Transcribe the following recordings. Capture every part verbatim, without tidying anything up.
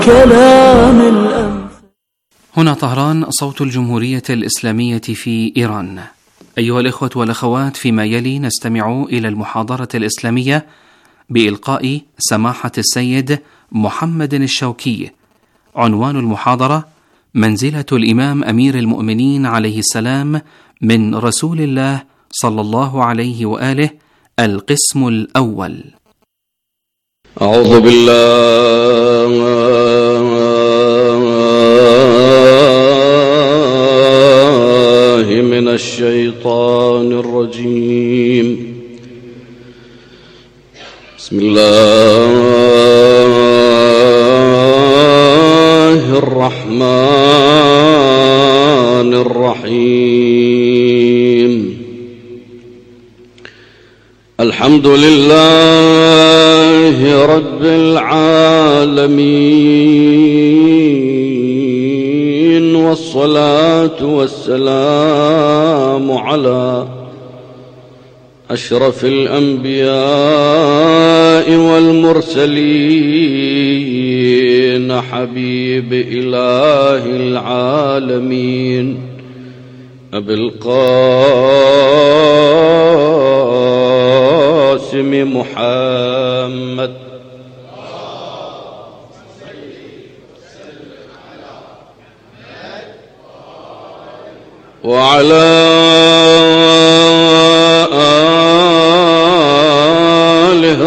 كلام الأنفال. هنا طهران، صوت الجمهورية الإسلامية في إيران. أيها الإخوة والأخوات، فيما يلي نستمع إلى المحاضرة الإسلامية بإلقاء سماحة السيد محمد الشوكي. عنوان المحاضرة: منزلة الإمام أمير المؤمنين عليه السلام من رسول الله صلى الله عليه وآله، القسم الأول. أعوذ بالله من الشيطان الرجيم. بسم الله الرحمن الرحيم. الحمد لله رب العالمين، والصلاة والسلام على أشرف الأنبياء والمرسلين، حبيب إله العالمين أبي القاسم محمد وعلى آله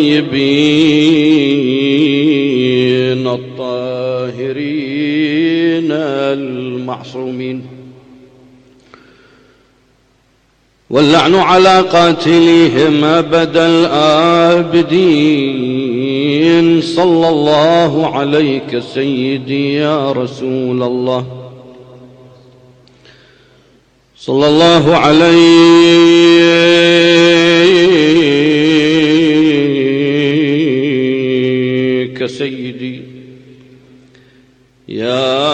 الطيبين الطاهرين المعصومين، واللعن على قاتليهم أبد الآبدين. صلى الله عليك سيدي يا رسول الله، صلى الله عليك سيدي يا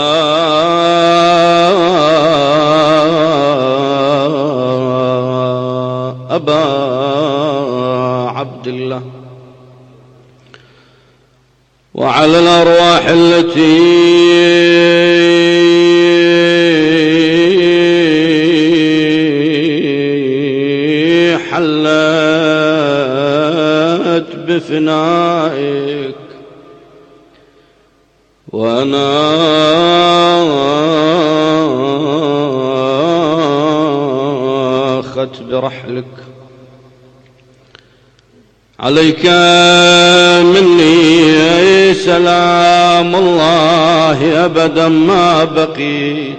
أبا عبد الله، وعلى الأرواح التي حلت بفنائك وناخت برحلك، عليك مني سلام الله أبدا ما بقيت،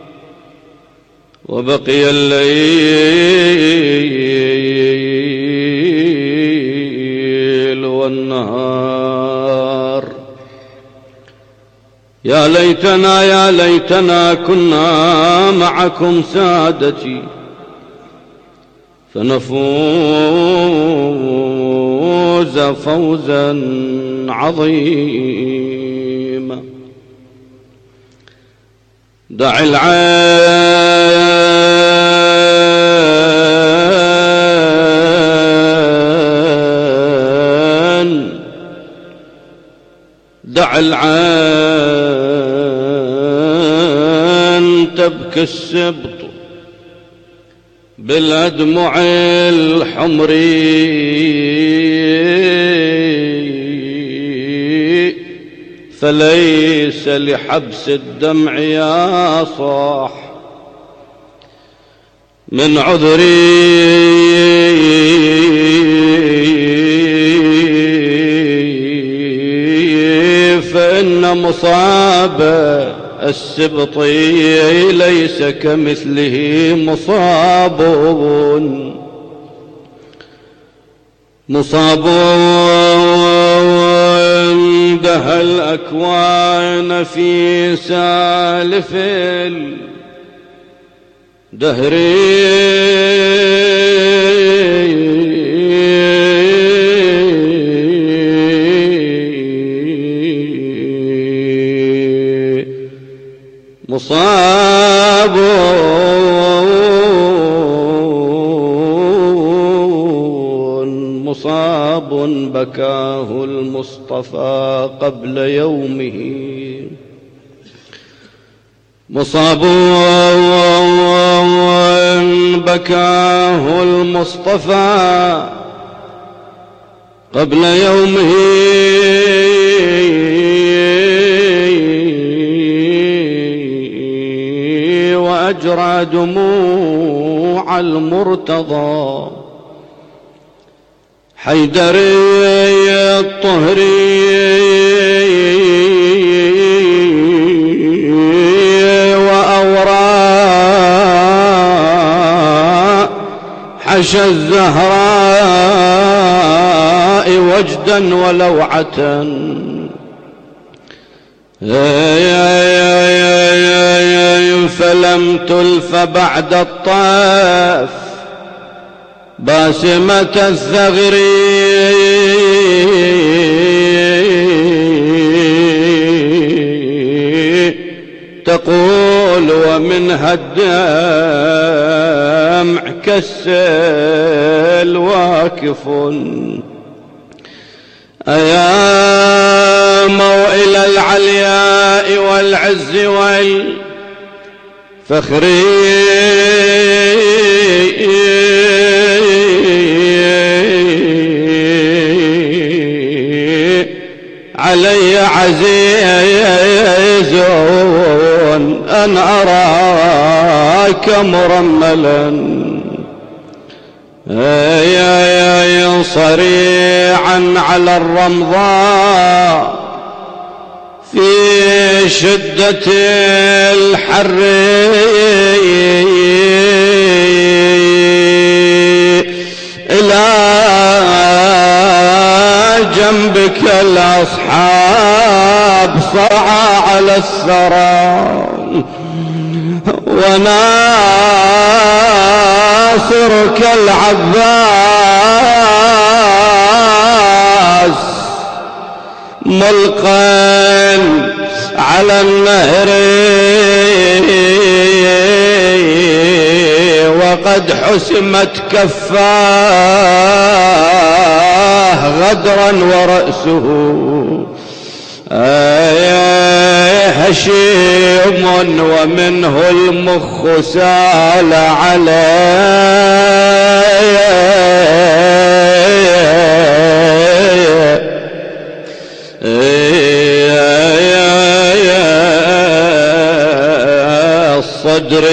وبقي الليل والنهار. يا ليتنا يا ليتنا كنا معكم سادتي، فنفوز فوزا عظيما. دع العين دع العين تبكي السبط بالأدمع الحمر، فليس لحبس الدمع يا صاح من عذري، فإن مصاب السبط ليس كمثله مصاب مصاب دهى الأكوان في سالف الدهر، مصاب مصاب بكاه المصطفى قبل يومه. مصاب بكاه المصطفى قبل يومه، وأجرى دموع المرتضى. حيدري الطهري وأوراء حشى الزهراء وجدا ولوعة. فلم تلف بعد الطاف باسمة الثغر، تقول ومنها الدمع كالسيل واكف. أيا موئل العلياء والعز والفخر، علي عزيز أن أراك مرملا، يا صريعا على الرمضاء في شدة الحر، إلى جنبك الأصحاب صعى على الثرى، وناصرك العباس ملقا على النهر، وقد حسمت كفاه غدرا ورأسه هشيم، ومنه المخ سال عليه الصدر،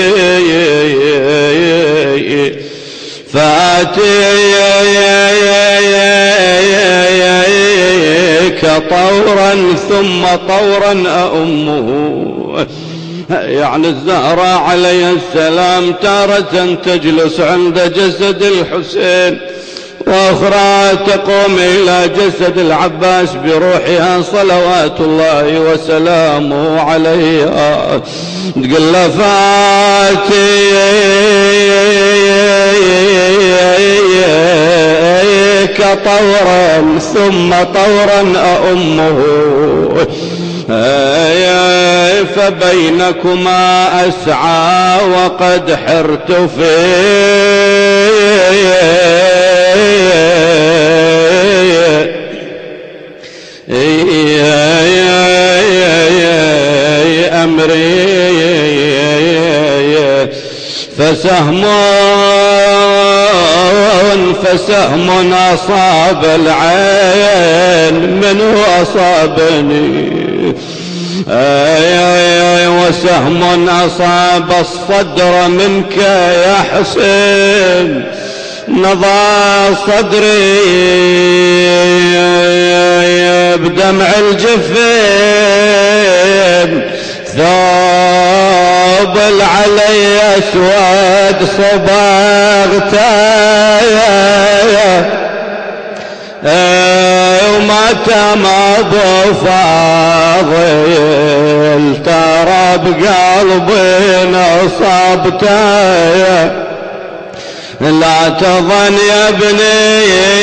فآتيك طورا ثم طورا أأمه. يعني الزهراء عليه السلام تارة تجلس عند جسد الحسين، وأخرى تقوم إلى جسد العباس بروحها صلوات الله وسلامه عليها، تقول له فاتيك طورا ثم طورا أأمه، فبينكما أسعى وقد حرت فيه أمري، فسهم فسهم أصاب العين منه أصابني، وسهم أصاب الصدر منك يا حسين نضى صدري، بدمع الجفين ثوب العلي أسود صباغته، ومات أبو فاضل ترى بقلبي نصبته، لا تظن يا ابني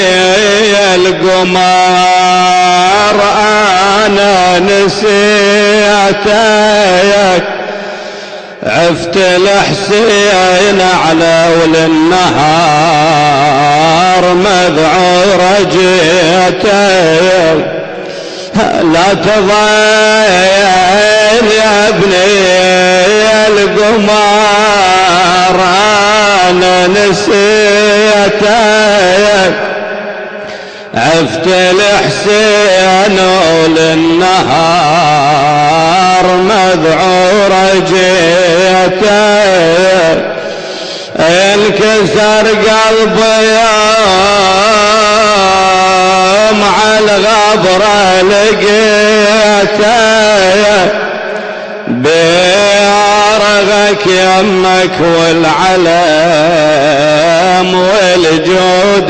القمار أنا نسيتك، عفت الحسين على ول النهار مذعور جيته لا تضايل يا ابني القمار انا نسيتك عفت الحسين وللنهار مذعور جيته انكسر قلبي يوم على الغبرة لقيته بيارغك يمك والعلم والجود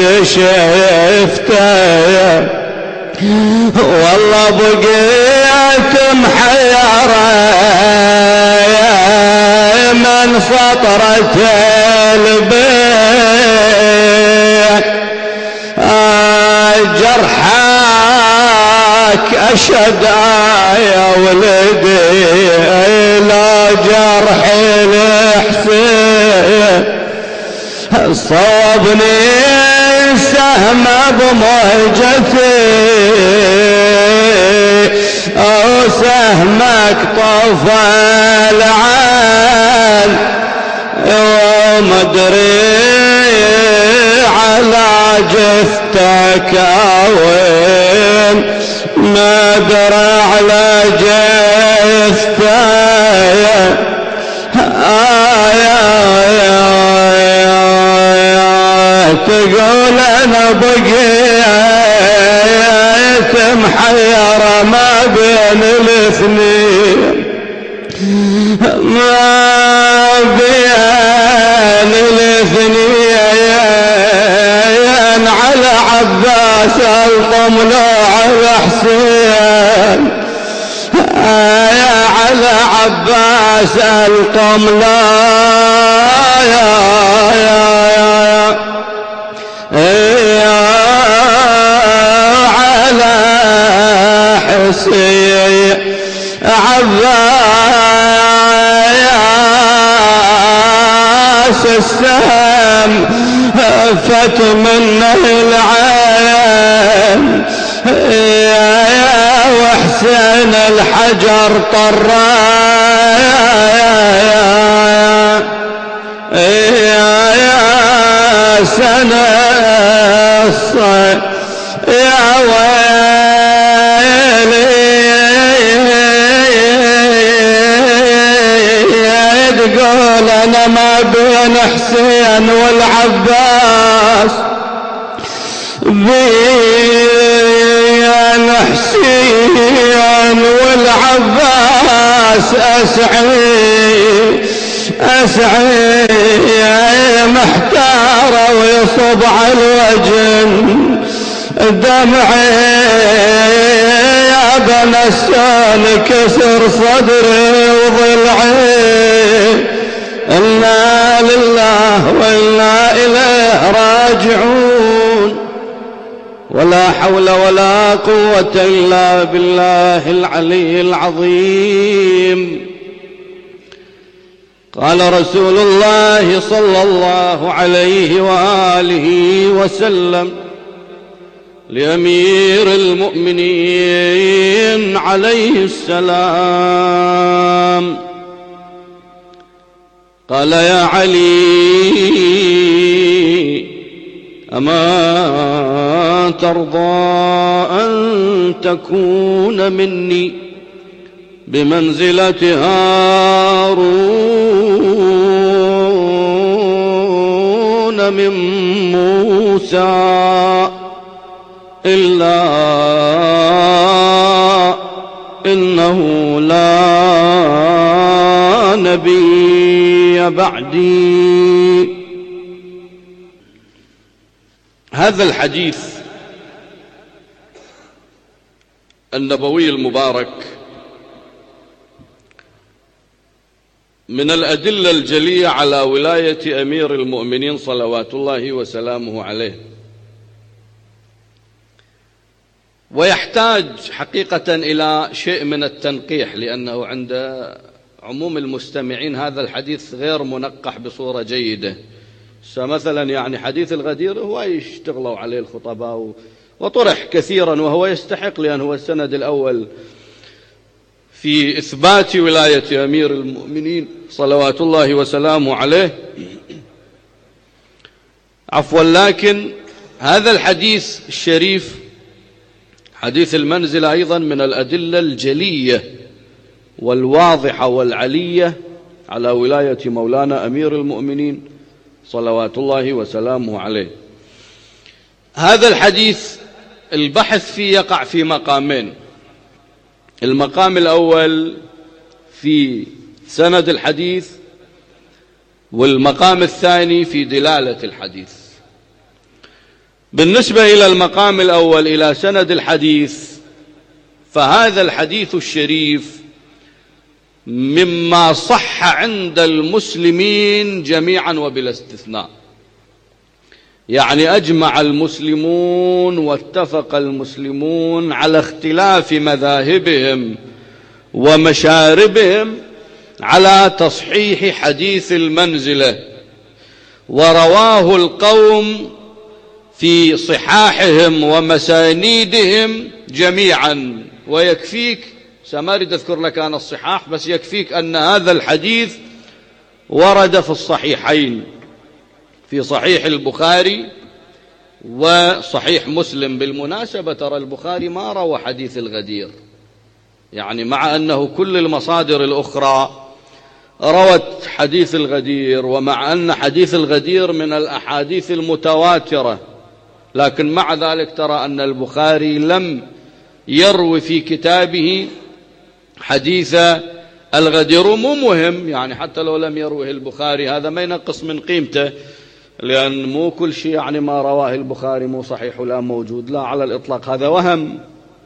شفته والله بقيت محيرة من سطرة البيت جرحك أشد يا ولدي لا جرح الحسين صوبني سهم بمهجتي أو سهمك طفى العين ومدري على جثتك وين ما درى على جثتك تقول انا بقيت محيرة ما بين الاثنين ما بين الاثنين على عباس الطملوع حسين على عباس الطملوع يا يا يا على حسين عباس السهم فت منه العين يا وحسين الحجر طرى يا يا سنة الصيف يا ويلي تقول انا ما بين حسين والعباس بين حسين والعباس اسعي اسعي محتارة ويصب على الوجه دمعي يا بنسان كسر صدري وضلعي إنا لله وإنا إليه راجعون ولا حول ولا قوة إلا بالله العلي العظيم. قال رسول الله صلى الله عليه وآله وسلم لأمير المؤمنين عليه السلام قال يا علي أما ترضى أن تكون مني بمنزلة هارون من موسى إلا إنه لا نبي بعدي. هذا الحديث النبوي المبارك من الأدلة الجلية على ولاية أمير المؤمنين صلوات الله وسلامه عليه، ويحتاج حقيقة إلى شيء من التنقيح لأنه عند عموم المستمعين هذا الحديث غير منقح بصورة جيدة. مثلا يعني حديث الغدير هو يشتغلوا عليه الخطباء وطرح كثيرا، وهو يستحق لأن هو السند الأول في إثبات ولاية أمير المؤمنين صلوات الله وسلامه عليه. عفوا، لكن هذا الحديث الشريف حديث المنزلة أيضا من الأدلة الجلية والواضحة والعلية على ولاية مولانا أمير المؤمنين صلوات الله وسلامه عليه. هذا الحديث البحث فيه يقع في مقامين: المقام الأول في سند الحديث، والمقام الثاني في دلالة الحديث. بالنسبة إلى المقام الأول إلى سند الحديث، فهذا الحديث الشريف مما صح عند المسلمين جميعا وبلا استثناء، يعني أجمع المسلمون واتفق المسلمون على اختلاف مذاهبهم ومشاربهم على تصحيح حديث المنزلة، ورواه القوم في صحاحهم ومسانيدهم جميعا. ويكفيك، سما أريد أذكر لك أنا الصحاح، بس يكفيك أن هذا الحديث ورد في الصحيحين، في صحيح البخاري وصحيح مسلم. بالمناسبة ترى البخاري ما روى حديث الغدير، يعني مع أنه كل المصادر الأخرى روت حديث الغدير، ومع أن حديث الغدير من الأحاديث المتواترة، لكن مع ذلك ترى أن البخاري لم يروي في كتابه حديث الغدير. مو مهم يعني، حتى لو لم يروه البخاري هذا ما ينقص من قيمته، لأن مو كل شيء يعني ما رواه البخاري مو صحيح ولا موجود، لا على الإطلاق، هذا وهم.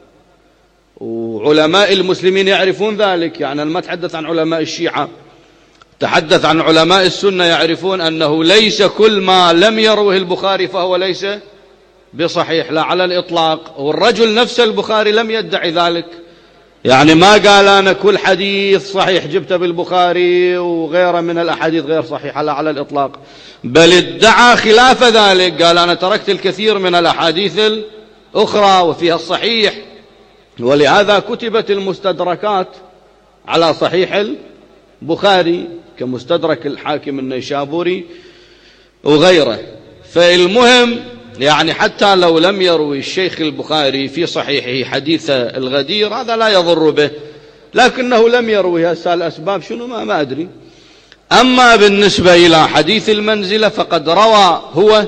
وعلماء المسلمين يعرفون ذلك، يعني أنا ما أتحدث عن علماء الشيعة، تحدث عن علماء السنة، يعرفون أنه ليس كل ما لم يروه البخاري فهو ليس بصحيح، لا على الإطلاق. والرجل نفس البخاري لم يدعي ذلك، يعني ما قال أنا كل حديث صحيح جبته بالبخاري وغيره من الأحاديث غير صحيحة، لا على الإطلاق، بل ادعى خلاف ذلك، قال أنا تركت الكثير من الأحاديث الأخرى وفيها الصحيح. ولهذا كتبت المستدركات على صحيح البخاري كمستدرك الحاكم النيشابوري وغيره. فالمهم يعني حتى لو لم يروي الشيخ البخاري في صحيحه حديث الغدير هذا لا يضر به، لكنه لم يروي. هسه الأسباب شنو ما, ما أدري. أما بالنسبة إلى حديث المنزلة فقد روى هو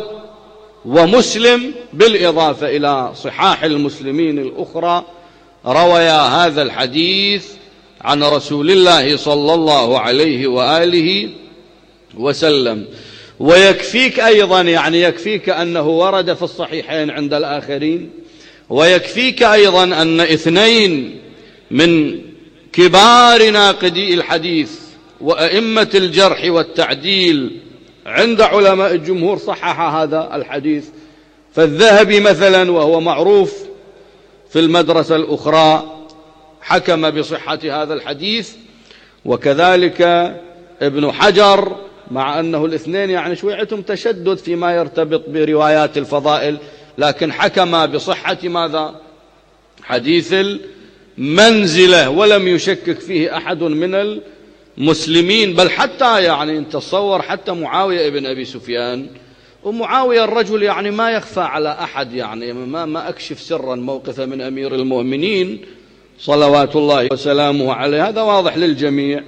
ومسلم بالإضافة إلى صحاح المسلمين الأخرى رويا هذا الحديث عن رسول الله صلى الله عليه وآله وسلم. ويكفيك أيضا، يعني يكفيك أنه ورد في الصحيحين عند الآخرين، ويكفيك أيضا أن اثنين من كبار ناقدي الحديث وأئمة الجرح والتعديل عند علماء الجمهور صحح هذا الحديث. فالذهبي مثلا وهو معروف في المدرسة الأخرى حكم بصحة هذا الحديث، وكذلك ابن حجر، مع أنه الاثنين يعني شويعتهم تشدد فيما يرتبط بروايات الفضائل، لكن حكم بصحة ماذا؟ حديث المنزلة، ولم يشكك فيه أحد من المسلمين. بل حتى يعني انت تصور حتى معاوية ابن أبي سفيان، ومعاوية الرجل يعني ما يخفى على أحد، يعني ما, ما أكشف سرا موقفه من أمير المؤمنين صلوات الله وسلامه عليه، هذا واضح للجميع.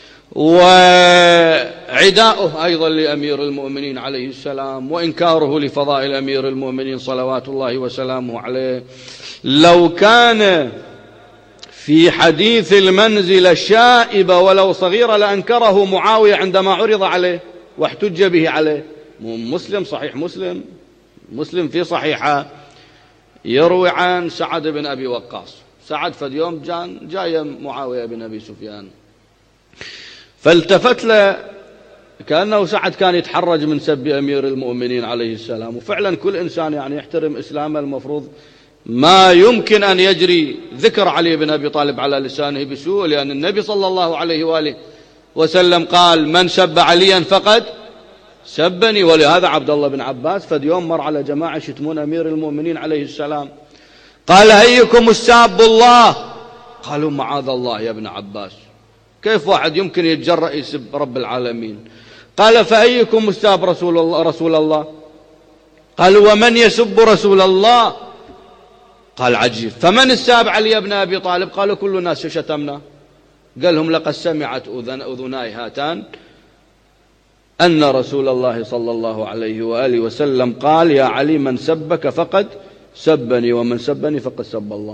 وعداؤه أيضا لأمير المؤمنين عليه السلام، وإنكاره لفضائل أمير المؤمنين صلوات الله وسلامه عليه. لو كان في حديث المنزلة شائبة ولو صغيرة لأنكره معاوية عندما عرض عليه واحتج به عليه. مسلم صحيح مسلم مسلم في صحيحة يروي عن سعد بن أبي وقاص، سعد في اليوم جاء معاوية بن أبي سفيان، فالتفت له كأنه سعد كان يتحرج من سب أمير المؤمنين عليه السلام. وفعلا كل إنسان يعني يحترم إسلامه المفروض ما يمكن أن يجري ذكر علي بن أبي طالب على لسانه بسوء، لأن النبي صلى الله عليه وآله وسلم قال من سب عليا فقد سبني. ولهذا عبد الله بن عباس فد يوم مر على جماعة يشتمون أمير المؤمنين عليه السلام، قال أيكم الساب الله؟ قالوا معاذ الله يا ابن عباس، كيف واحد يمكن يتجرأ يسب رب العالمين؟ قال فأيكم الساب رسول الله رسول الله؟ قالوا ومن يسب رسول الله؟ قال عجيب، فمن الساب علي بن أبي طالب؟ قالوا كل الناس شتمنا. قال لهم لقد سمعت أذن أذناي هاتان أن رسول الله صلى الله عليه وآله وسلم قال يا علي من سبك فقد سبني ومن سبني فقد سب الله.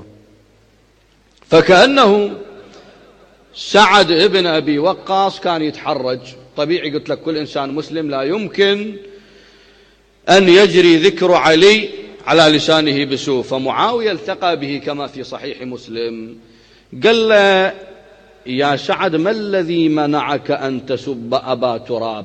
فكأنه سعد ابن أبي وقاص كان يتحرج. طبيعي قلت لك كل إنسان مسلم لا يمكن أن يجري ذكر علي على لسانه بسوء. فمعاوية التقى به كما في صحيح مسلم، قال له يا سعد ما الذي منعك أن تسب أبا تراب؟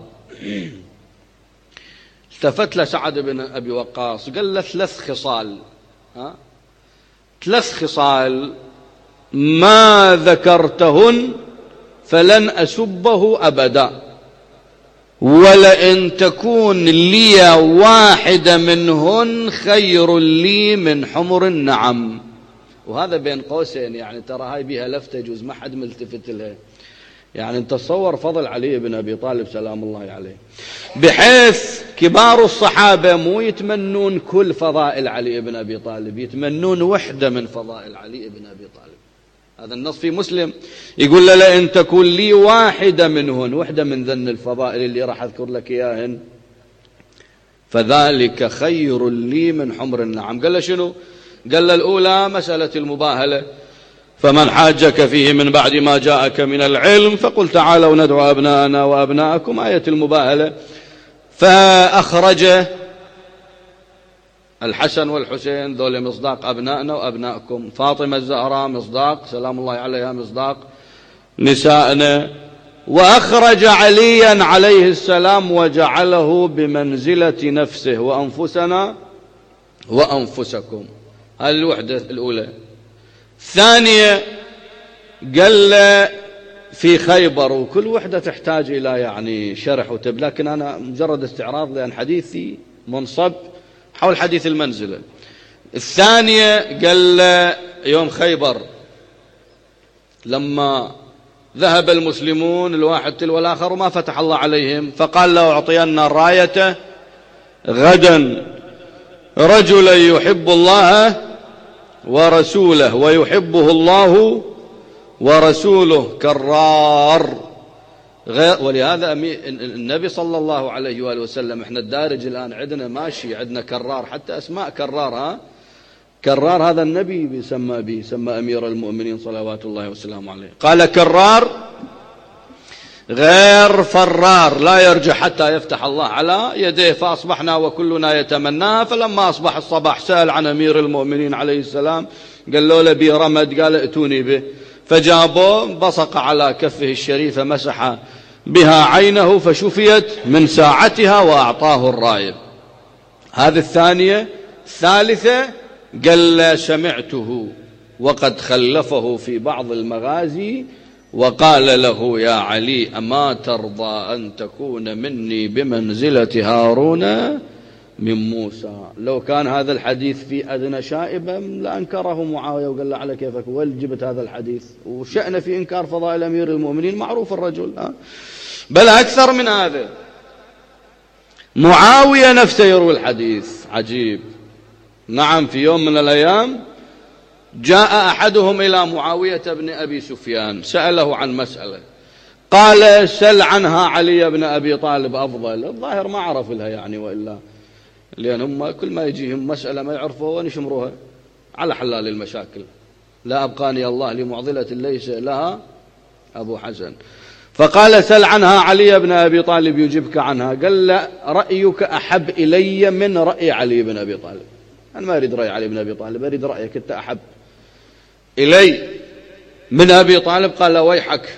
التفت له سعد بن أبي وقاص قال له ثلاث خصال، ها؟ ثلاث خصال ما ذكرتهن فلن أسبه أبدا، ولئن تكون لي واحدة منهن خير لي من حمر النعم. وهذا بين قوسين يعني ترى هاي بها لفتة جوز ما حد ملتفت لها. يعني انت تصور فضل علي بن أبي طالب سلام الله عليه، بحيث كبار الصحابة مو يتمنون كل فضائل علي بن أبي طالب، يتمنون وحدة من فضائل علي بن أبي طالب. هذا النص في مسلم يقول له لئن تكون لي واحدة منهن، وحدة من ذن الفضائل اللي راح أذكر لك إياهن، فذلك خير لي من حمر النعم. قال له شنو؟ قال له الأولى مسألة المباهلة، فمن حاجك فيه من بعد ما جاءك من العلم فقل تعالوا ندعو أبناءنا وأبناءكم، آية المباهلة. فأخرج الحسن والحسين ذول مصداق أبنائنا وأبنائكم، فاطمة الزهراء مصداق سلام الله عليها مصداق نسائنا، وأخرج عليا عليه السلام وجعله بمنزلة نفسه وأنفسنا وأنفسكم. هذه الوحدة الأولى. الثانية قال في خيبر، وكل وحدة تحتاج إلى يعني شرح وتب، لكن أنا مجرد استعراض لأن حديثي منصب حول حديث المنزلة. الثانية قال يوم خيبر لما ذهب المسلمون الواحد تلو الآخر وما فتح الله عليهم، فقال له أعطينا الراية غدا رجلا يحب الله ورسوله ويحبه الله ورسوله كرار. ولهذا النبي صلى الله عليه وآله وسلم، احنا الدارج الآن عندنا ماشي عندنا كرار، حتى أسماء كرار، ها كرار هذا النبي بيسمى به، سمى أمير المؤمنين صلوات الله وسلامه عليه. قال كرار غير فرار لا يرجع حتى يفتح الله على يديه. فأصبحنا وكلنا يتمناها. فلما أصبح الصباح سأل عن أمير المؤمنين عليه السلام، قال له لبي رمد، قال ائتوني به، فجابوه بصق على كفه الشريفة مسح بها عينه فشفيت من ساعتها وأعطاه الراية. هذه الثانية. الثالثة قال سمعته وقد خلفه في بعض المغازي وقال له يا علي أما ترضى أن تكون مني بمنزلة هارون من موسى؟ لو كان هذا الحديث في أدنى شائبة لأنكره معاوية وقال له على كيفك وين جبت هذا الحديث؟ وشأن في إنكار فضائل أمير المؤمنين معروف الرجل، ها؟ بل أكثر من هذا، معاوية نفسه يروي الحديث. عجيب. نعم في يوم من الأيام جاء أحدهم إلى معاوية بن أبي سفيان سأله عن مسألة، قال سل عنها علي بن أبي طالب أفضل. الظاهر ما عرف لها يعني، وإلا لأن هم كل ما يجيهم مسألة ما يعرفوها ونشمروها على حلال المشاكل. لا أبقاني الله لمعضلة ليس لها أبو حسن. فقال سل عنها علي بن أبي طالب يجيبك عنها. قال لا رأيك أحب إلي من رأي علي بن أبي طالب. أنا ما أريد رأي علي بن أبي طالب، أريد رأيك أنت أحب إلي من أبي طالب. قال ويحك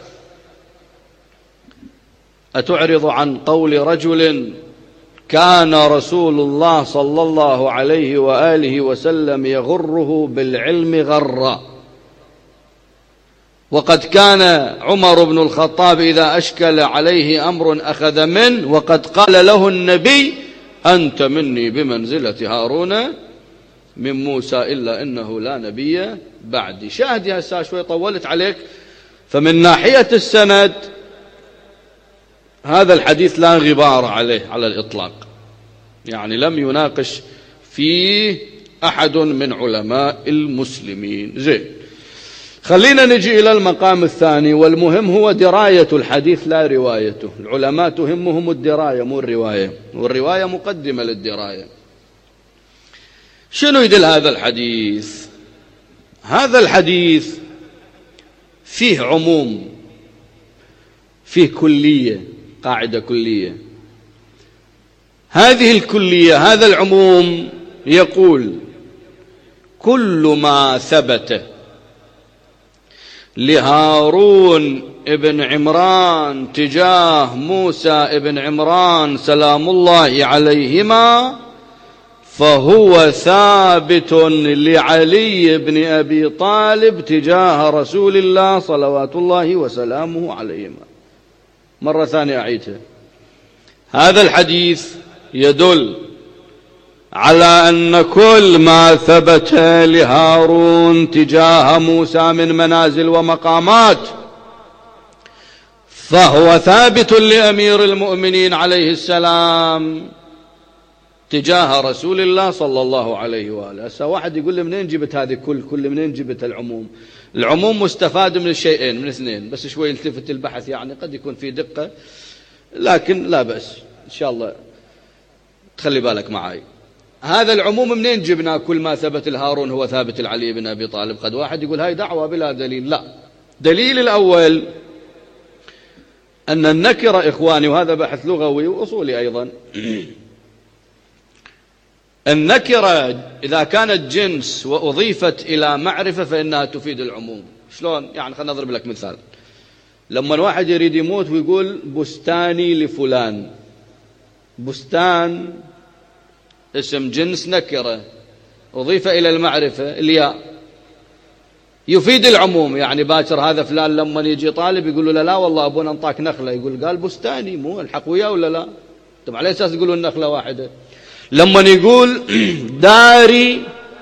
أتعرض عن قول رجل كان رسول الله صلى الله عليه وآله وسلم يغره بالعلم غرا وقد كان عمر بن الخطاب إذا أشكل عليه أمر أخذ منه، وقد قال له النبي أنت مني بمنزلة هارون من موسى إلا إنه لا نبي بعدي. شاهد يا هسه شوي طولت عليك. فمن ناحية السند هذا الحديث لا غبار عليه على الإطلاق، يعني لم يناقش فيه أحد من علماء المسلمين. زين، خلينا نجي إلى المقام الثاني، والمهم هو دراية الحديث لا روايته. العلماء تهمهم الدراية مو الرواية، والرواية مقدمة للدراية. شنو يدل هذا الحديث؟ هذا الحديث فيه عموم، فيه كلية، قاعدة كلية. هذه الكلية، هذا العموم يقول كل ما ثبت لهارون ابن عمران تجاه موسى ابن عمران سلام الله عليهما فهو ثابت لعلي بن أبي طالب تجاه رسول الله صلوات الله وسلامه عليهما. مرة ثانية أعيدها. هذا الحديث يدل على أن كل ما ثبت لهارون تجاه موسى من منازل ومقامات فهو ثابت لأمير المؤمنين عليه السلام تجاه رسول الله صلى الله عليه وآله. هسه واحد يقول لي منين جبت هذه كل كل منين جبت العموم؟ العموم مستفاد من الشيئين، من اثنين، بس شوي التفت البحث، يعني قد يكون في دقة لكن لا بأس إن شاء الله تخلي بالك معي. هذا العموم منين جبنا كل ما ثبت الهارون هو ثابت العلي بن أبي طالب؟ قد واحد يقول هاي دعوة بلا دليل. لا، دليل الأول أن النكرة إخواني، وهذا بحث لغوي وأصولي أيضا، النكرة إذا كانت جنس وأضيفت إلى معرفة فإنها تفيد العموم. شلون؟ يعني خلنا نضرب لك مثال. لما واحد يريد يموت ويقول بستاني لفلان، بستان اسم جنس نكرة أضيف إلى المعرفة الياء، يفيد العموم. يعني باكر هذا فلان لما يجي طالب يقول له لا, لا والله أبونا انطاك نخلة، يقول قال بستاني، مو الحق وياه ولا لا؟ طب على أساس يقولون النخلة واحدة. لما يقول داري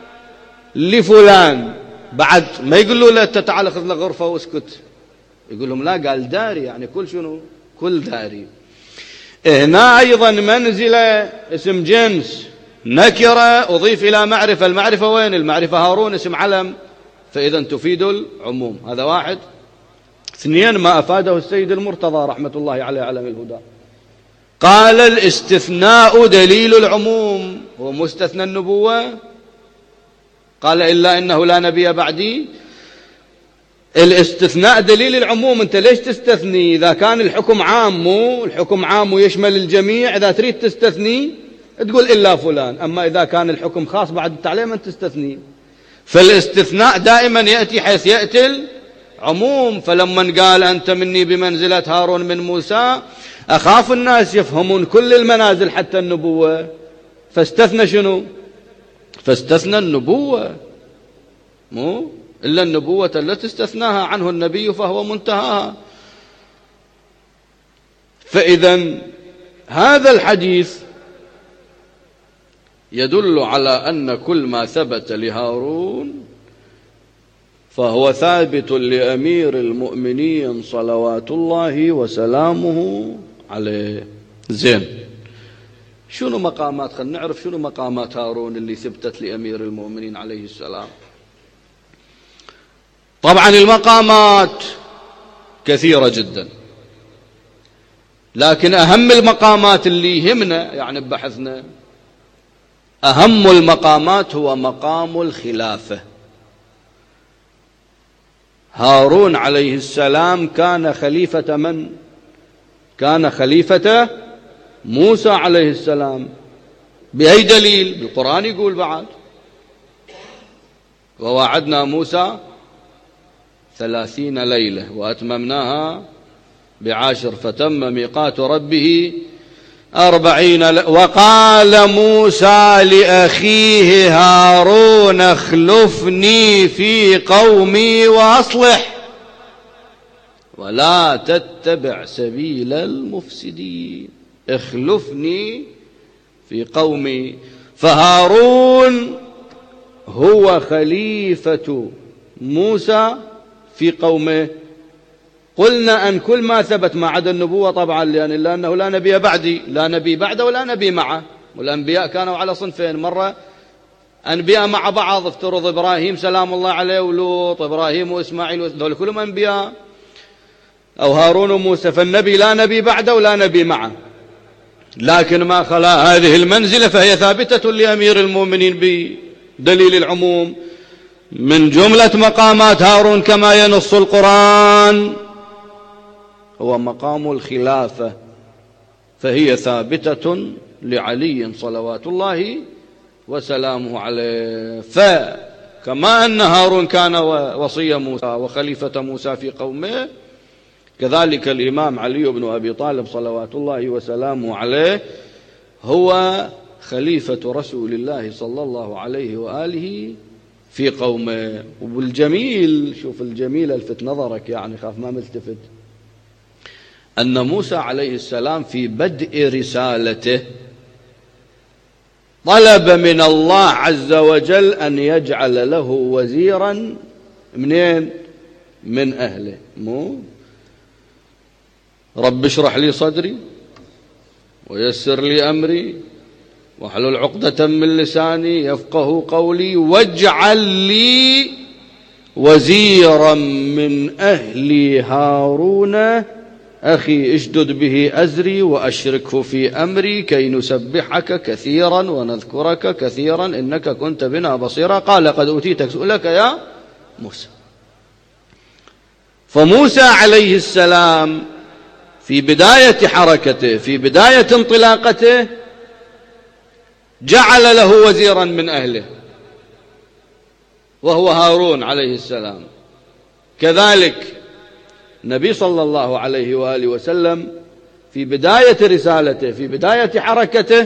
لفلان بعد ما يقول له لا تعال خذ له غرفة واسكت، يقول لهم لا قال داري، يعني كل شنو؟ كل داري. هنا أيضا منزلة اسم جنس نكرة أضيف إلى معرفة، المعرفة وين؟ المعرفة هارون اسم علم، فإذا تفيد العموم. هذا واحد. اثنين، ما أفاده السيد المرتضى رحمة الله عليه علم الهدى، قال الاستثناء دليل العموم. هو مستثنى النبوة، قال إلا إنه لا نبي بعدي. الاستثناء دليل العموم. أنت ليش تستثني إذا كان الحكم عام؟ مو الحكم عام ويشمل الجميع، إذا تريد تستثني تقول إلا فلان، أما إذا كان الحكم خاص بعد التعليم من تستثني. فالاستثناء دائما يأتي حيث يأتي العموم. فلما قال أنت مني بمنزلة هارون من موسى أخاف الناس يفهمون كل المنازل حتى النبوة، فاستثنى شنو؟ فاستثنى النبوة، مو إلا النبوة التي استثناها عنه النبي فهو منتهاها. فإذا هذا الحديث يدل على أن كل ما ثبت لهارون فهو ثابت لأمير المؤمنين صلوات الله وسلامه عليه. زين، شنو مقامات؟ خلينا نعرف شنو مقامات هارون اللي ثبتت لأمير المؤمنين عليه السلام. طبعا المقامات كثيرة جدا، لكن أهم المقامات اللي يهمنا يعني ببحثنا، أهم المقامات هو مقام الخلافة. هارون عليه السلام كان خليفة من؟ كان خليفة موسى عليه السلام. بأي دليل؟ بالقرآن يقول بعد ووعدنا موسى ثلاثين ليلة وأتممناها بعشر فتم ميقات ربه أربعين ل... وقال موسى لأخيه هارون اخلفني في قومي وأصلح. ولا تتبع سبيل المفسدين اخلفني في قومي. فهارون هو خليفة موسى في قومه. قلنا أن كل ما ثبت ما عدا النبوة طبعا، لأن إلا أنه لا نبي بعدي، لا نبي بعده ولا نبي معه. والأنبياء كانوا على صنفين، مرة أنبياء مع بعض، افترض إبراهيم سلام الله عليه ولوط، إبراهيم وإسماعيل، ذول كلهم أنبياء، أو هارون وموسى. فالنبي لا نبي بعده ولا نبي معه، لكن ما خلا هذه المنزلة فهي ثابتة لأمير المؤمنين بدليل العموم. من جملة مقامات هارون كما ينص القرآن هو مقام الخلافة، فهي ثابتة لعلي صلوات الله وسلامه عليه. فكما أن هارون كان وصي موسى وخليفة موسى في قومه، كذلك الإمام علي بن أبي طالب صلوات الله وسلامه عليه هو خليفة رسول الله صلى الله عليه وآله في قومه. والجميل، شوف الجميل الفت نظرك، يعني خاف ما ملتفت، أن موسى عليه السلام في بدء رسالته طلب من الله عز وجل أن يجعل له وزيرا منين؟ من أهله. مو رب اشرح لي صدري ويسر لي أمري واحلل عقدة من لساني يفقه قولي واجعل لي وزيرا من أهلي هارون أخي اشدد به أزري وأشركه في أمري كي نسبحك كثيرا ونذكرك كثيرا إنك كنت بنا بصيرا. قال قد أوتيت سؤلك يا موسى. فموسى عليه السلام في بداية حركته، في بداية انطلاقته، جعل له وزيرا من أهله وهو هارون عليه السلام. كذلك النبي صلى الله عليه وآله وسلم في بداية رسالته، في بداية حركته،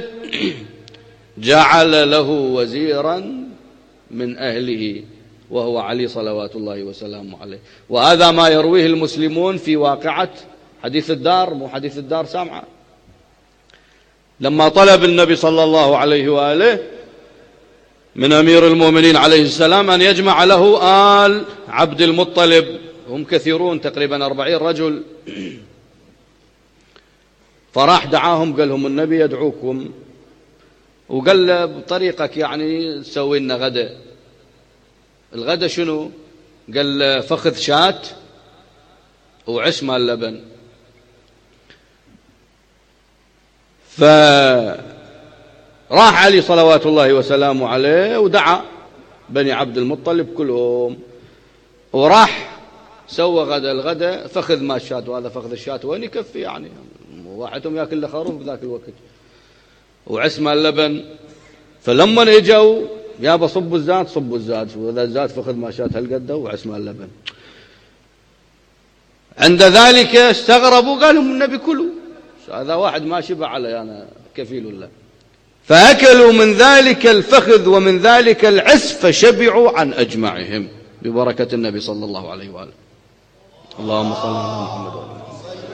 جعل له وزيرا من أهله وهو علي صلوات الله وسلامه عليه. وهذا ما يرويه المسلمون في واقعة حديث الدار، مو حديث الدار سامعة، لما طلب النبي صلى الله عليه وآله من أمير المؤمنين عليه السلام أن يجمع له آل عبد المطلب، هم كثيرون تقريبا أربعين رجل، فراح دعاهم قال لهم النبي يدعوكم، وقال له بطريقك يعني تسوي لنا غدا. الغدا شنو؟ قال فخذ شاة وعسمة اللبن. فراح علي صلوات الله وسلامه عليه ودعا بني عبد المطلب كلهم، وراح سوى غدا. الغدا فخذ ما الشاة، وهذا فخذ الشاة وين يكفي يعني، واحدهم ياكل له خروف بذاك الوقت، وعسمة اللبن. فلما اجوا يابا صبوا الزاد، صبوا الزاد، واذا الزاد فخذ ما شاة هالقده وعسمة اللبن. عند ذلك استغربوا، قالوا النبي كلوا، هذا واحد ما شبع علي أنا كفيل الله. فأكلوا من ذلك الفخذ ومن ذلك العسف فشبعوا عن أجمعهم ببركة النبي صلى الله عليه وآله. اللهم صل على محمد وعلى آله.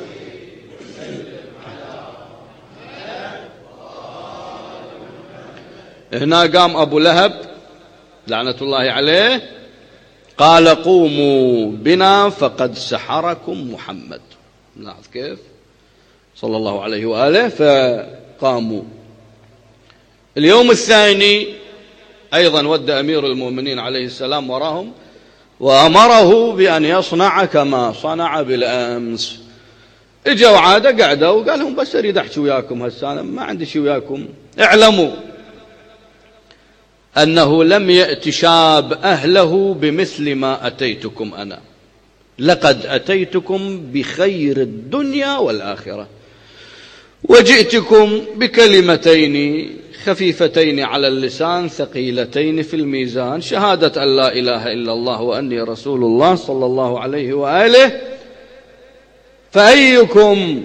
هنا قام أبو لهب لعنة الله عليه قال قوموا بنا فقد سحركم محمد. لاحظ كيف صلى الله عليه وآله. فقاموا. اليوم الثاني أيضا ود أمير المؤمنين عليه السلام وراهم وأمره بأن يصنع كما صنع بالأمس. اجوا عادة قعدوا وقال لهم بس أريد أحكي وياكم هسه، أنا ما عندي شيء وياكم. اعلموا أنه لم يأت شاب أهله بمثل ما أتيتكم أنا، لقد أتيتكم بخير الدنيا والآخرة، وجئتكم بكلمتين خفيفتين على اللسان ثقيلتين في الميزان، شهادة أن لا إله إلا الله وأني رسول الله صلى الله عليه وآله. فأيكم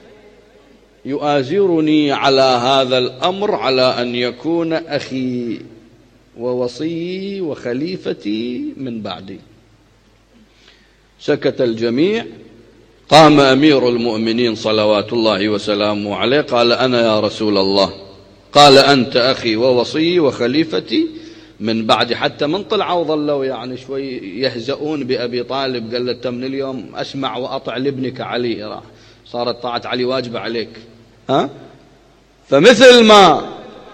يؤازرني على هذا الأمر على أن يكون أخي ووصي وخليفتي من بعدي؟ سكت الجميع قام أمير المؤمنين صلوات الله وسلامه عليه قال: أنا يا رسول الله. قال: أنت أخي ووصي وخليفتي من بعد. حتى من طلعوا ظلوا يعني شوي يهزؤون بأبي طالب. قال له: من اليوم أسمع وأطع لابنك علي، صارت طاعة علي واجبة عليك. ها؟ فمثل ما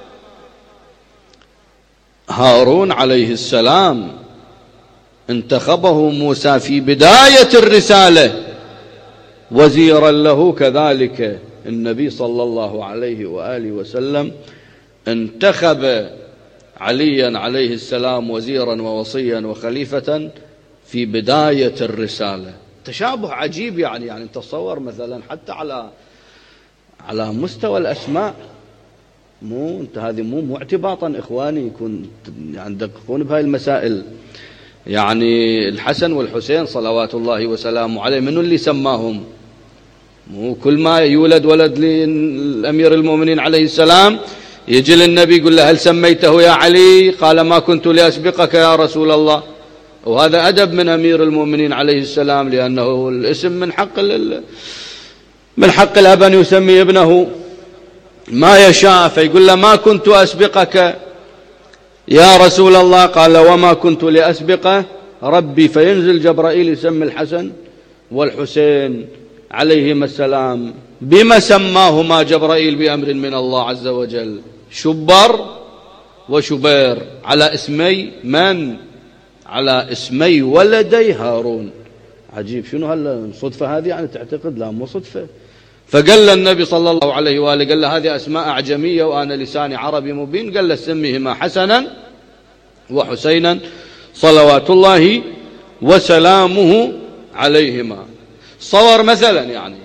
هارون عليه السلام انتخبه موسى في بداية الرسالة وزيرا له، كذلك النبي صلى الله عليه وآله وسلم انتخب عليا عليه السلام وزيرا ووصيا وخليفة في بداية الرسالة. تشابه عجيب يعني يعني تصور مثلا حتى على على مستوى الأسماء. مو انت هذه مو مو اعتباطا إخواني يكون يعني دققون بهاي المسائل. يعني الحسن والحسين صلوات الله وسلامه عليه منو اللي سماهم؟ مو كل ما يولد ولد للأمير المؤمنين عليه السلام يجي للنبي يقول له: هل سميته يا علي؟ قال: ما كنت لأسبقك يا رسول الله. وهذا أدب من أمير المؤمنين عليه السلام، لأنه الاسم من حق من حق الأب أن يسمي ابنه ما يشاء، فيقول له: ما كنت أسبقك يا رسول الله. قال: وما كنت لأسبق ربي. فينزل جبرائيل يسمي الحسن والحسين عليهما السلام بما سماهما جبرائيل بأمر من الله عز وجل: شبر وشبير، على اسمي من؟ على اسمي ولدي هارون. عجيب، شنو هلا صدفة هذه؟ يعني تعتقد لا مو صدفة. فقال النبي صلى الله عليه وآله قال له: هذه أسماء أعجمية وأنا لساني عربي مبين. قال له: سميهما حسنا وحسينا صلوات الله وسلامه عليهما. صور مثلا يعني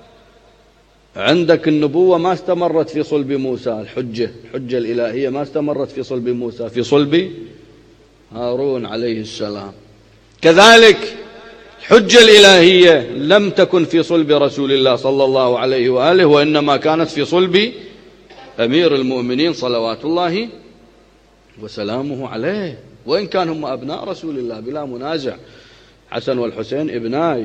عندك النبوة ما استمرت في صلب موسى، الحجة الحجة الإلهية ما استمرت في صلب موسى، في صلب هارون عليه السلام. كذلك الحجة الإلهية لم تكن في صلب رسول الله صلى الله عليه وآله، وإنما كانت في صلب أمير المؤمنين صلوات الله وسلامه عليه، وإن كان هم أبناء رسول الله بلا منازع. حسن والحسين ابناي.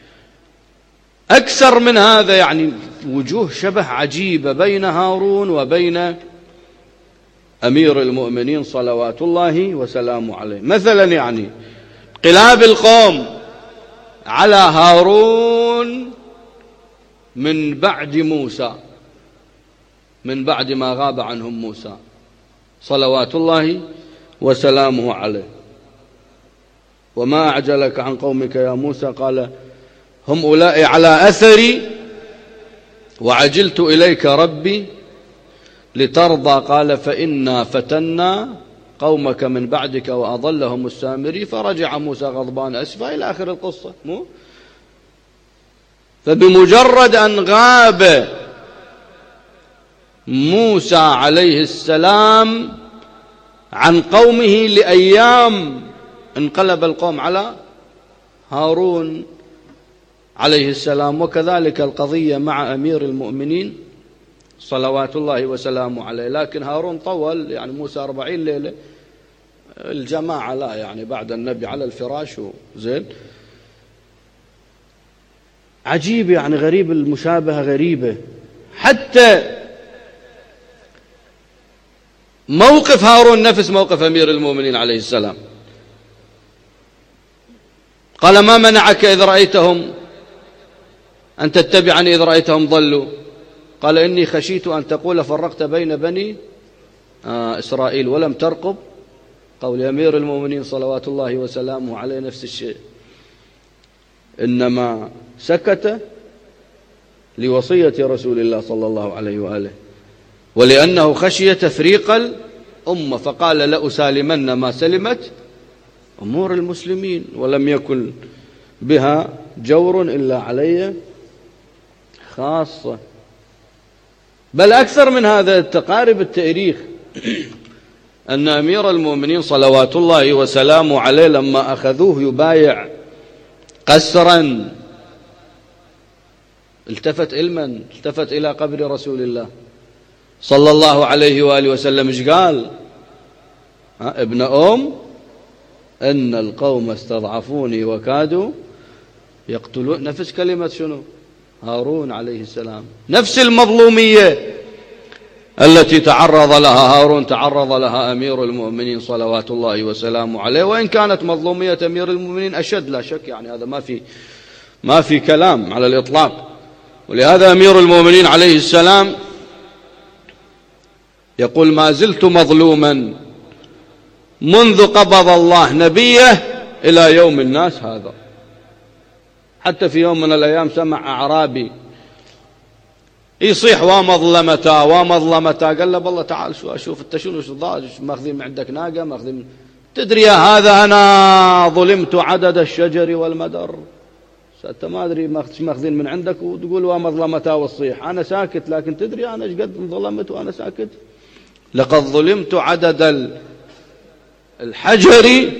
أكثر من هذا يعني وجوه شبه عجيبة بين هارون وبين أمير المؤمنين صلوات الله وسلامه عليه. مثلا يعني انقلاب القوم على هارون من بعد موسى، من بعد ما غاب عنهم موسى صلوات الله وسلامه عليه. وما أعجلك عن قومك يا موسى؟ قال: هم أولئك على أثري وعجلت إليك ربي لترضى. قال: فإنا فتنا قومك من بعدك وأضلهم السامري. فرجع موسى غضبان أسفا إلى آخر القصة. مو فبمجرد أن غاب موسى عليه السلام عن قومه لأيام انقلب القوم على هارون عليه السلام. وكذلك القضية مع أمير المؤمنين صلوات الله وسلامه عليه. لكن هارون طول، يعني موسى أربعين ليلة، الجماعة لا، يعني بعد النبي على الفراش وزين. عجيب يعني غريب، المشابهة غريبة. حتى موقف هارون نفس موقف أمير المؤمنين عليه السلام. قال: ما منعك إذ رأيتهم أن تتبعني إذ رأيتهم ضلوا؟ قال: إني خشيت أن تقول فرقت بين بني آه إسرائيل ولم ترقب قول أمير المؤمنين صلوات الله وسلامه عليه. نفس الشيء، إنما سكت لوصية رسول الله صلى الله عليه وآله، ولأنه خشي تفريق الأمة، فقال: لأسالمن ما سلمت أمور المسلمين، ولم يكن بها جور إلا علي خاصة. بل أكثر من هذا، تقارب التاريخ أن أمير المؤمنين صلوات الله وسلامه عليه لما أخذوه يبايع قسرا التفت إلمن التفت إلى قبر رسول الله صلى الله عليه وآله وسلم. إيش قال؟ ابن أم إن القوم استضعفوني وكادوا يقتلون، نفس كلمة شنو؟ هارون عليه السلام، نفس المظلومية التي تعرض لها هارون تعرض لها أمير المؤمنين صلوات الله وسلامه عليه، وإن كانت مظلومية أمير المؤمنين أشد لا شك، يعني هذا ما في ما في كلام على الإطلاق. ولهذا أمير المؤمنين عليه السلام يقول: ما زلت مظلوما منذ قبض الله نبيه إلى يوم الناس هذا. حتى في يوم من الأيام سمع أعرابي يصيح: ومظلمتا ومظلمتا. قال له: بالله تعال شو أشوف أنت شنو شو ماخذين من عندك ناقة ماخذين، تدري يا هذا أنا ظلمت عدد الشجر والمدر. أنت ما أدري ماخذين من عندك وتقول ومظلمتا والصيح، أنا ساكت، لكن تدري أنا إيش قد ظلمت وأنا ساكت؟ لقد ظلمت عدد الحجر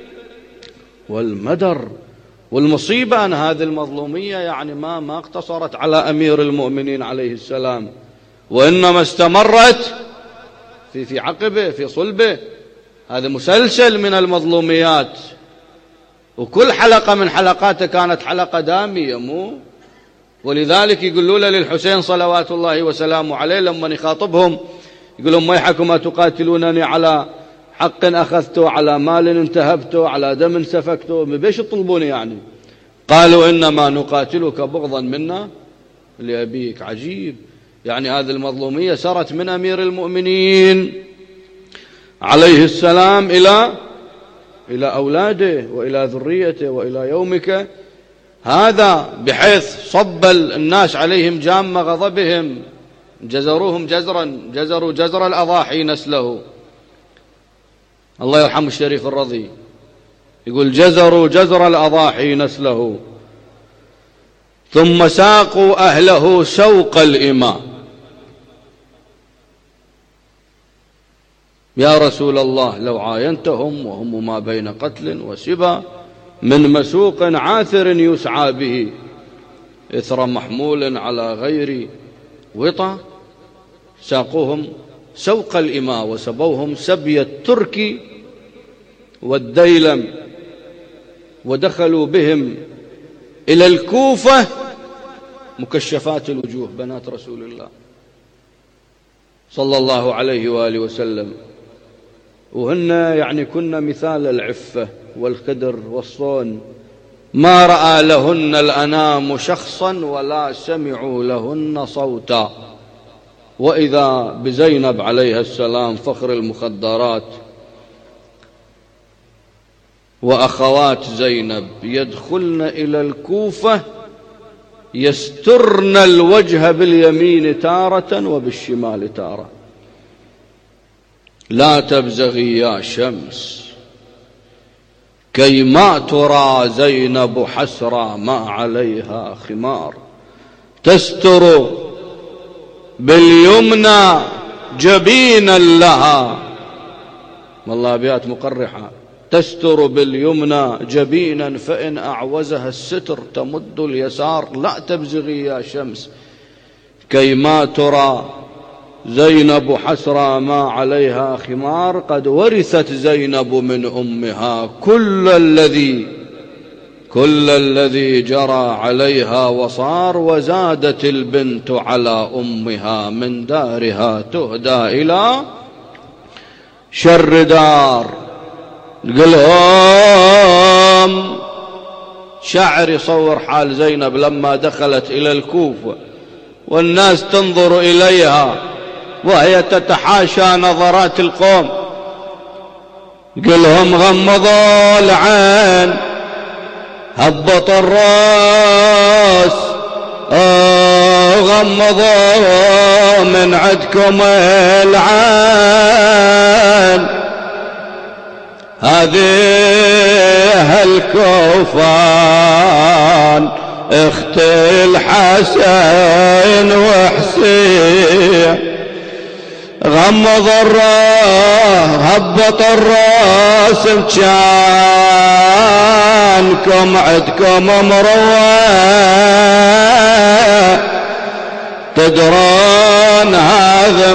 والمدر. والمصيبة أن هذه المظلومية يعني ما ما اقتصرت على أمير المؤمنين عليه السلام، وإنما استمرت في في عقبه في صلبه. هذا مسلسل من المظلوميات، وكل حلقة من حلقاته كانت حلقة دامية مو. ولذلك يقولوا له للحسين صلوات الله وسلامه عليه لما يخاطبهم يقول لهم: ويحكم ما تقاتلونني على حق أخذته، على مال انتهبته، على دم سفكته، بيش تطلبوني يعني؟ قالوا: إنما نقاتلك بغضا منا لأبيك. عجيب، يعني هذه المظلومية سرت من أمير المؤمنين عليه السلام إلى إلى أولاده وإلى ذريته وإلى يومك هذا، بحيث صب الناس عليهم جام غضبهم، جزروهم جزرا، جزروا جزر الأضاحي نسله. الله يرحم الشريف الرضي يقول: جزروا جزر الأضاحي نسله، ثم ساقوا أهله سوق الإماء. يا رسول الله لو عاينتهم وهم ما بين قتل وسبا من مسوق عاثر يسعى به إثر محمول على غير وطا، ساقوهم سوق الإماء وسبوهم سبي الترك والديلم، ودخلوا بهم إلى الكوفة مكشفات الوجوه بنات رسول الله صلى الله عليه وآله وسلم، وهن يعني كنا مثال العفة والقدر والصون، ما رأى لهن الأنام شخصا ولا سمعوا لهن صوتا. وإذا بزينب عليها السلام فخر المخدرات وأخوات زينب يدخلن إلى الكوفة يسترن الوجه باليمين تارة وبالشمال تارة. لا تبزغي يا شمس كيما ترى زينب حسرى ما عليها خمار، تستر باليمنى جبينا لها. والله أبيات مقرحة: تستر باليمنى جبينا فإن أعوزها الستر تمد اليسار. لا تبزغي يا شمس كيما ترى زينب حسرى ما عليها خمار، قد ورثت زينب من أمها كل الذي كل الذي جرى عليها وصار، وزادت البنت على أمها من دارها تهدى إلى شر دار. قلهم شعر يصور حال زينب لما دخلت إلى الكوفة والناس تنظر إليها وهي تتحاشى نظرات القوم. قلهم غمضوا العين هبط الراس، آه غمضوا من عندكم العين، هذه الكوفان اخت الحسين وحسين. غمض الراس هبط الراس كانكم عدكم مروى، تدرون هذا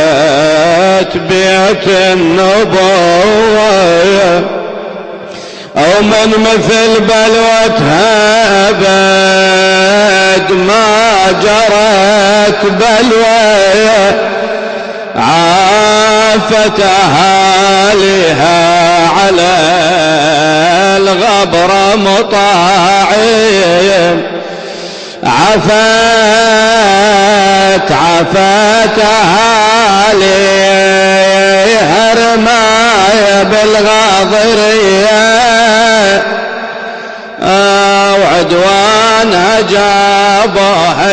مخدرت بيت النبوة. أو من مثل بلوتها بد ما جرت بلوى عافت أهاليها على الغبر مطاعين عفت عفت أهاليها رماية بالغاضرية وعدوانها جابوها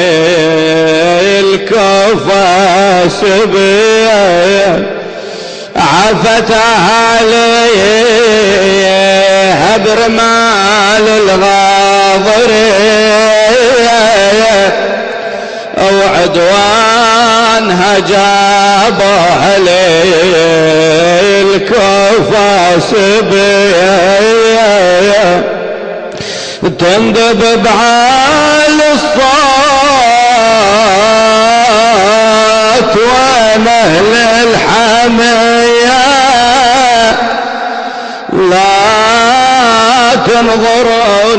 للكوفة سبية عفت أهاليها برمال الغاضرية وعدوانها جابوها للكوفة سبية تندب بعال الصوت ومهل الحمية لا تنظرون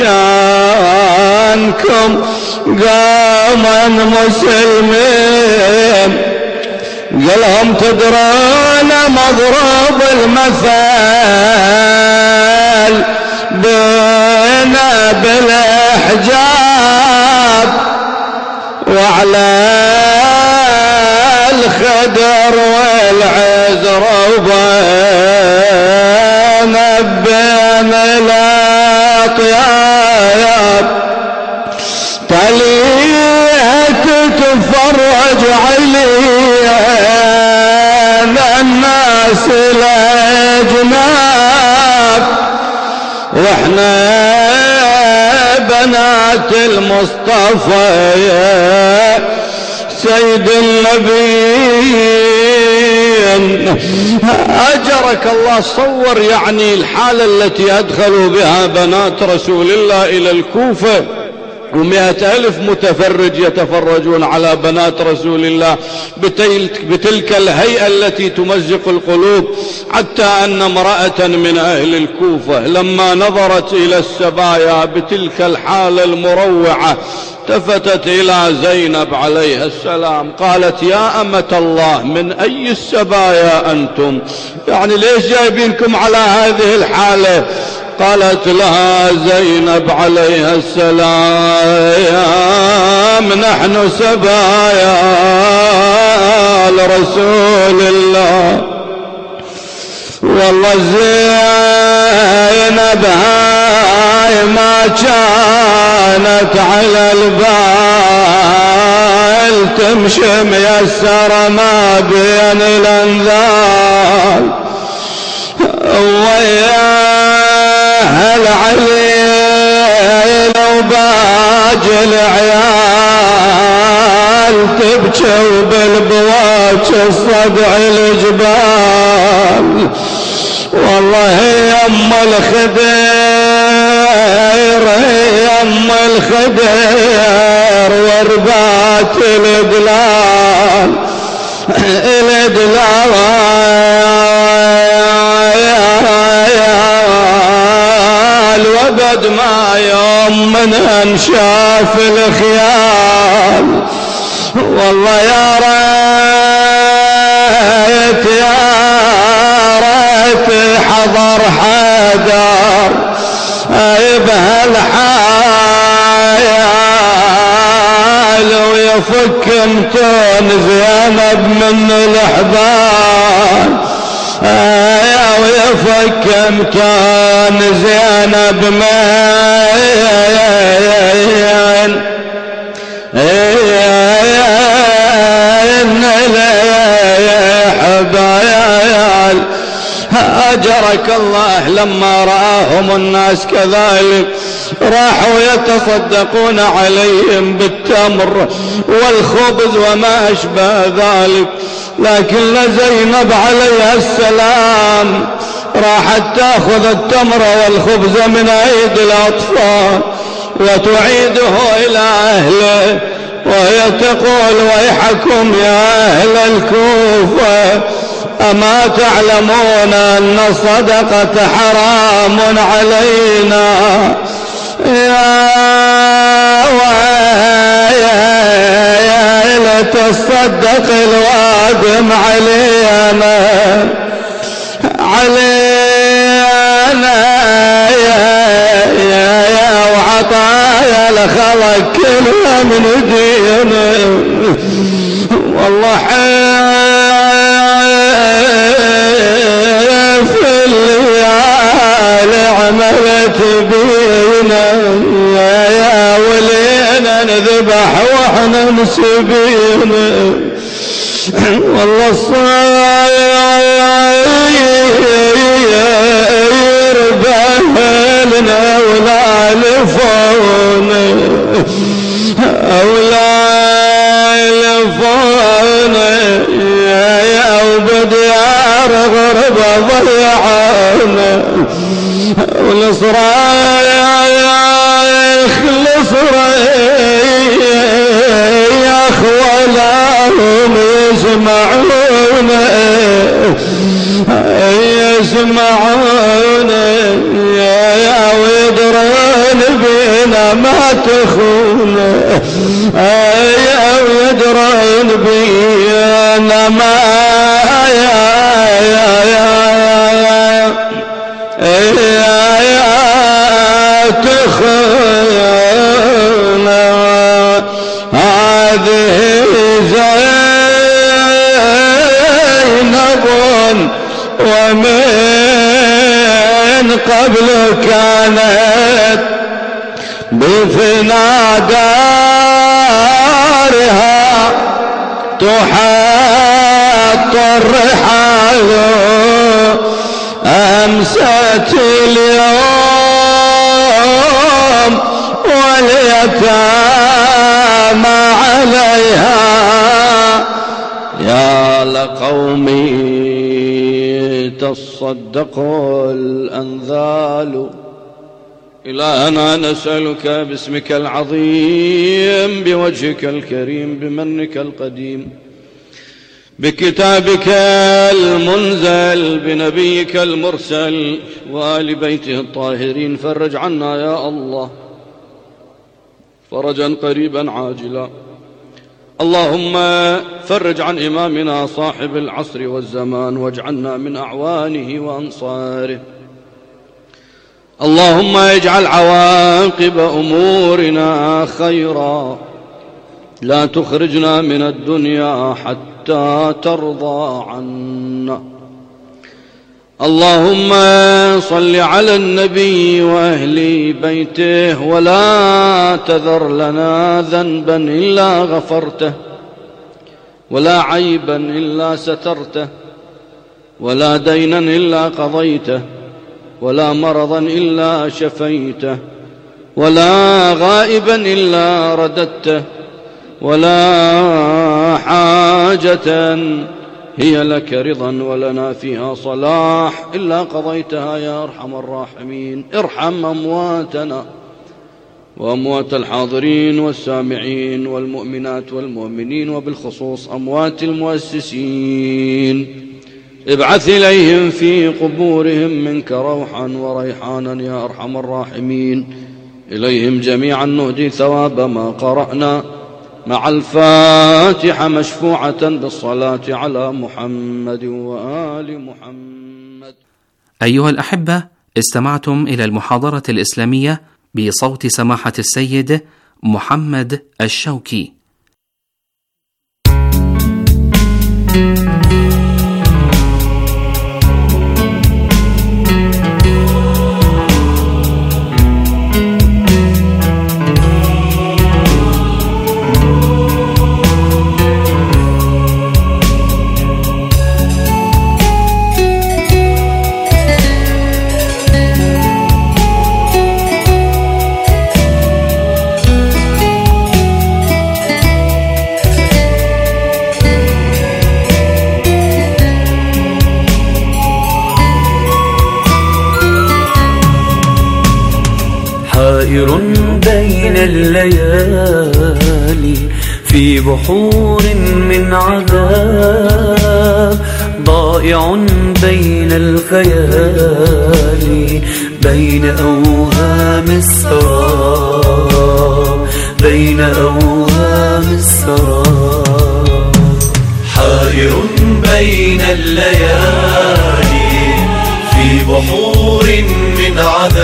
شانكم قوما مسلمين قالهم تدرون مضروب المثال بينا بالاحجاب وعلى الخدر والعذر وبين بين الاطياب تليها تتفرج عليها الناس الاجناب واحنا بنات المصطفى سيد النبيين أجرك الله. صور يعني الحالة التي أدخلوا بها بنات رسول الله إلى الكوفة ومئة ألف متفرج يتفرجون على بنات رسول الله بتلك الهيئة التي تمزق القلوب، حتى أن امرأة من أهل الكوفة لما نظرت إلى السبايا بتلك الحالة المروعة التفتت إلى زينب عليها السلام قالت: يا أمة الله، من أي السبايا أنتم؟ يعني ليش جايبينكم على هذه الحالة؟ قالت لها زينب عليها السلام: نحن سبايا لرسول الله. والله زينب هاي ما كانت على البال تمشي ميسرة ما بين الأنذال وياها العليل وباج العيال تبكي وبالبواج الصدع الجبال. والله يم الخدير يم الخدير وربات الدلال الدلال وبد ما يوم من انشاف الخيال. والله يا ريت يا ريت حضر حدار بهالحال ويفك متون زينب من الحبال ويفك متون زينب من الحبال. أجرك الله لما رآهم الناس كذلك راحوا يتصدقون عليهم بالتمر والخبز وما أشبه ذلك، لكن زينب عليها السلام راحت تأخذ التمر والخبز من أيدي الأطفال وتعيده إلى أهله وهي تقول: ويحكم يا أهل الكوفة أما تعلمون أن الصدقة حرام علينا؟ يا ويلة تصدق الوادم علينا علينا يا يا يا وعطايا لخلق كلها من دينا. والله حيف الليالي عملت بينا يا يا ولينا نذبح واحنا نسبينا. والله الصاير بهلنا ولا لفونا ولا لفونا يا يا وبديار غربة ضيعانا والصرايخ الصرايخ ولا هم يسمعونا يسمعونا يا يا ويدرون بينا ما تخونا يا ويدرون بينا ما يا يا يا يا يا تخونا. هذه زينب ومن قبل كانت بفنا دارها تحط الرحال أمست اليوم واليتامى عليها. يا لقومي تصدقوا الأنذال. إلهنا نسألك باسمك العظيم بوجهك الكريم بمنك القديم بكتابك المنزل بنبيك المرسل وآل بيته الطاهرين، فرج عنا يا الله فرجا قريبا عاجلا. اللهم فرج عن إمامنا صاحب العصر والزمان واجعلنا من أعوانه وأنصاره. اللهم اجعل عواقب أمورنا خيرا، لا تخرجنا من الدنيا حتى ترضى عنا. اللهم صل على النبي وأهل بيته ولا تذر لنا ذنبا إلا غفرته ولا عيبا إلا سترته ولا دينا إلا قضيته ولا مرضا إلا شفيته ولا غائبا إلا رددته ولا حاجة هي لك رضا ولنا فيها صلاح إلا قضيتها يا أرحم الراحمين. ارحم أمواتنا وأموات الحاضرين والسامعين والمؤمنات والمؤمنين وبالخصوص أموات المؤسسين. ابعث إليهم في قبورهم منك روحا وريحانا يا أرحم الراحمين. إليهم جميعا نهدي ثواب ما قرأنا مع الفاتحة مشفوعة بالصلاة على محمد وآل محمد. أيها الأحبة، استمعتم إلى المحاضرة الإسلامية بصوت سماحة السيد محمد الشوكي. حائر بين الليالي في بحور من عذاب، ضائع بين الخيال بين أوهام السراب بين أوهام السراب حائر بين الليالي في بحور من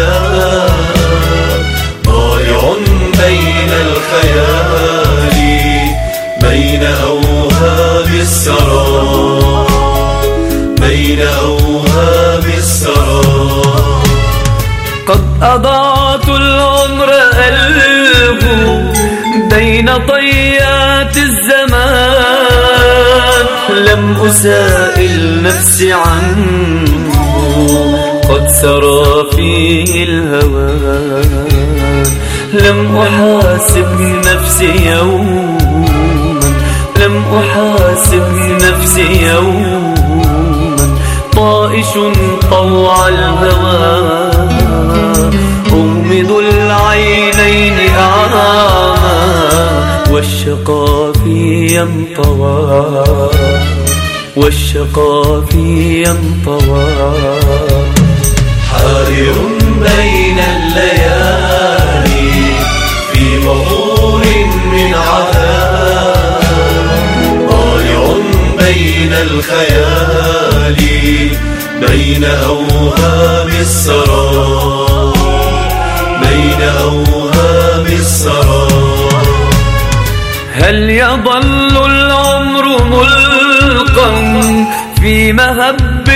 عذاب ضائع بين الخيال بين أوهام السراب بين أوهام السراب قد أضعت العمر ألهو بين طيات الزمان لم أسائل نفسي عنه قد سرى فيه الهوان لم أحاسب نفسي يوما لم أحاسب نفسي يوما طائش طوع الهوى أغمض العينين أعمى والشقا في ينطوى والشقا في ينطوى حائر بين الليالي في بحور من عذاب ضائع بين الخيال بين أوهام السراب بين أوهام السراب هل يظل العمر ملقا في مهب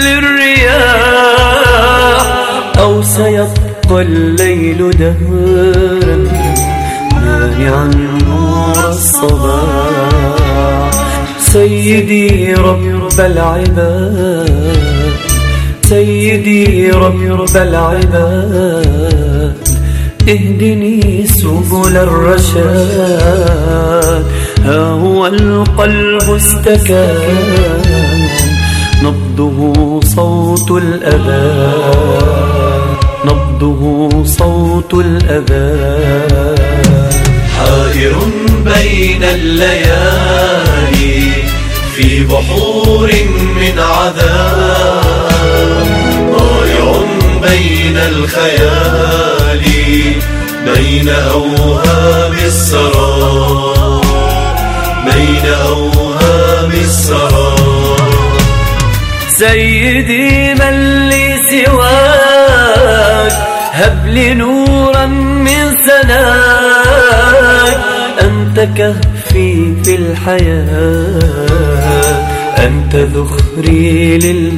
للرياح أو سيبقى الليل دهرا مانعا نور الصباح سيدي رب العباد سيدي رب العباد اهدني سبل الرشاد ها هو القلب استكان نبضه صوت الأذان نبضه صوت الأذان حائر بين الليالي في بحور من عذاب ضائع بين الخيال بين أوهام السراب بين أوهام السراب سيدي من لي سواك هب لي نورا من سناك أنت كهفي في الحياة أنت ذخري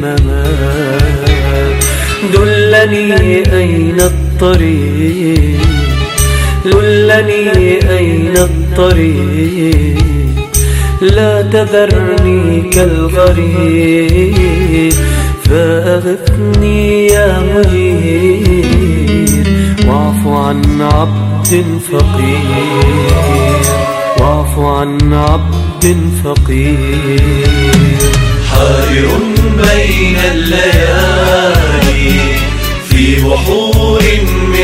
للممات دلني أين الطريق دلني أين الطريق لا تذرني كالغريب فأغثني يا مجير واعف عن عبد فقير واعف عن عبد فقير حائر بين الليالي في بحور من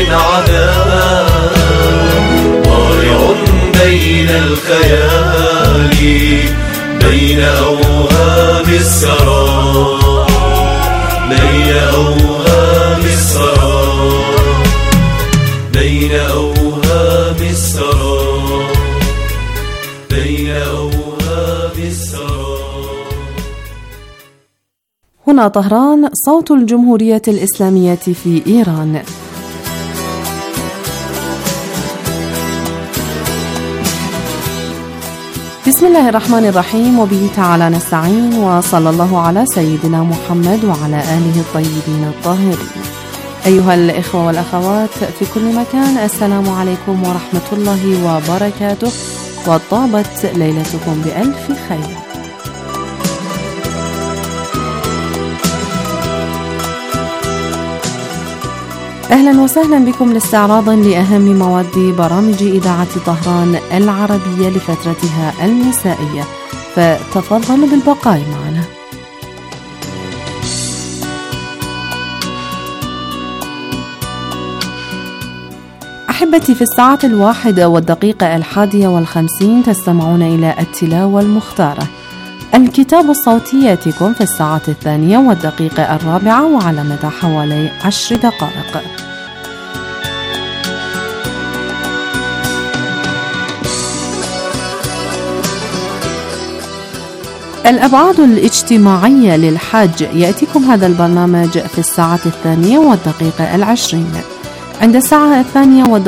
عذاب ضائع بين الخيال بين أوهام السراب بين أوهام السراب بين أوهام السراب بين أوهام السراب. هنا طهران، صوت الجمهورية الإسلامية في إيران. بسم الله الرحمن الرحيم، وبه تعالى نستعين، وصلى الله على سيدنا محمد وعلى آله الطيبين الطاهرين. أيها الإخوة والأخوات في كل مكان، السلام عليكم ورحمة الله وبركاته، وطابت ليلتكم بألف خير. أهلا وسهلا بكم لاستعراض لأهم مواد برامج إذاعة طهران العربية لفترتها المسائية، فتفضلوا بالبقاء معنا. أحبتي، في الساعة الواحدة والدقيقة الحادية والخمسين تستمعون إلى التلاوة المختارة، الكتاب الصوتي يأتيكم في الساعة الثانية والدقيقة الرابعة وعلى مدى حوالي عشر دقائق. الأبعاد الاجتماعية للحج يأتيكم هذا البرنامج في الساعة الثانية والدقيقة العشرين. عند الساعة الثانية والدقيقة